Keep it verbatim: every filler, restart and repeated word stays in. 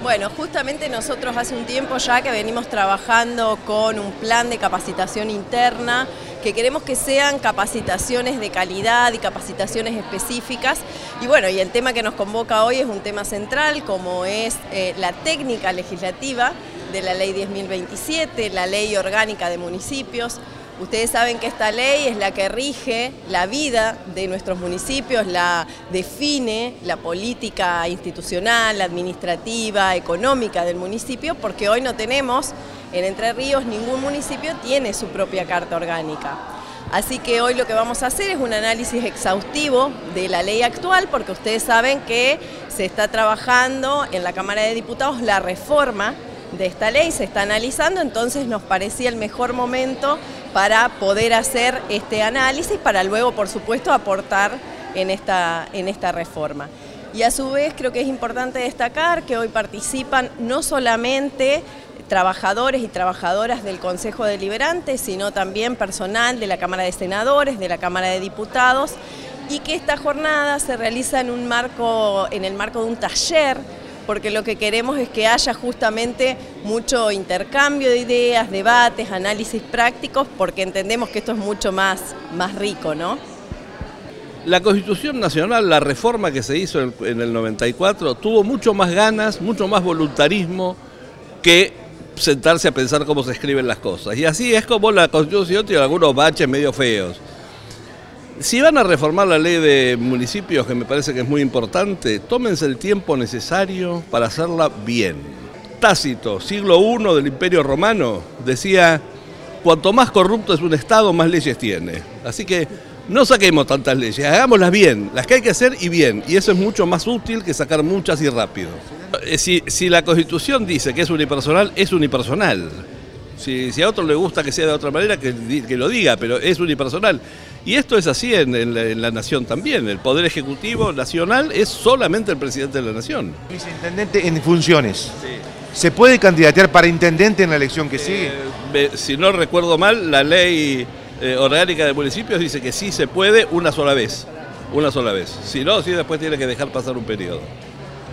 Bueno, justamente nosotros hace un tiempo ya que venimos trabajando con un plan de capacitación interna, que queremos que sean capacitaciones de calidad y capacitaciones específicas. Y bueno, y el tema que nos convoca hoy es un tema central, como es eh, la técnica legislativa de la Ley diez mil veintisiete, la Ley Orgánica de Municipios. Ustedes saben que esta ley es la que rige la vida de nuestros municipios, la define la política institucional, administrativa, económica del municipio, porque hoy no tenemos, en Entre Ríos, ningún municipio tiene su propia carta orgánica. Así que hoy lo que vamos a hacer es un análisis exhaustivo de la ley actual, porque ustedes saben que se está trabajando en la Cámara de Diputados la reforma de esta ley, se está analizando, entonces nos parecía el mejor momento para poder hacer este análisis, para luego, por supuesto, aportar en esta, en esta reforma. Y a su vez creo que es importante destacar que hoy participan no solamente trabajadores y trabajadoras del Consejo Deliberante, sino también personal de la Cámara de Senadores, de la Cámara de Diputados, y que esta jornada se realiza en un marco, en el marco de un taller, porque lo que queremos es que haya justamente mucho intercambio de ideas, debates, análisis prácticos, porque entendemos que esto es mucho más, más rico, ¿no? La Constitución Nacional, la reforma que se hizo en el noventa y cuatro, tuvo mucho más ganas, mucho más voluntarismo que sentarse a pensar cómo se escriben las cosas. Y así es como la Constitución tiene algunos baches medio feos. Si van a reformar la ley de municipios, que me parece que es muy importante, tómense el tiempo necesario para hacerla bien. Tácito, siglo primero del Imperio Romano, decía, cuanto más corrupto es un Estado, más leyes tiene. Así que no saquemos tantas leyes, hagámoslas bien, las que hay que hacer y bien, y eso es mucho más útil que sacar muchas y rápido. Si, si la Constitución dice que es unipersonal, es unipersonal. Si, si a otro le gusta que sea de otra manera, que, que lo diga, pero es unipersonal. Y esto es así en, en, la, en la nación también. El Poder Ejecutivo Nacional es solamente el presidente de la nación. Viceintendente en funciones. Sí. ¿Se puede candidatear para intendente en la elección que sigue? Eh, si no recuerdo mal, la ley eh, orgánica de municipios dice que sí se puede una sola vez. Una sola vez. Si no, sí después tiene que dejar pasar un periodo.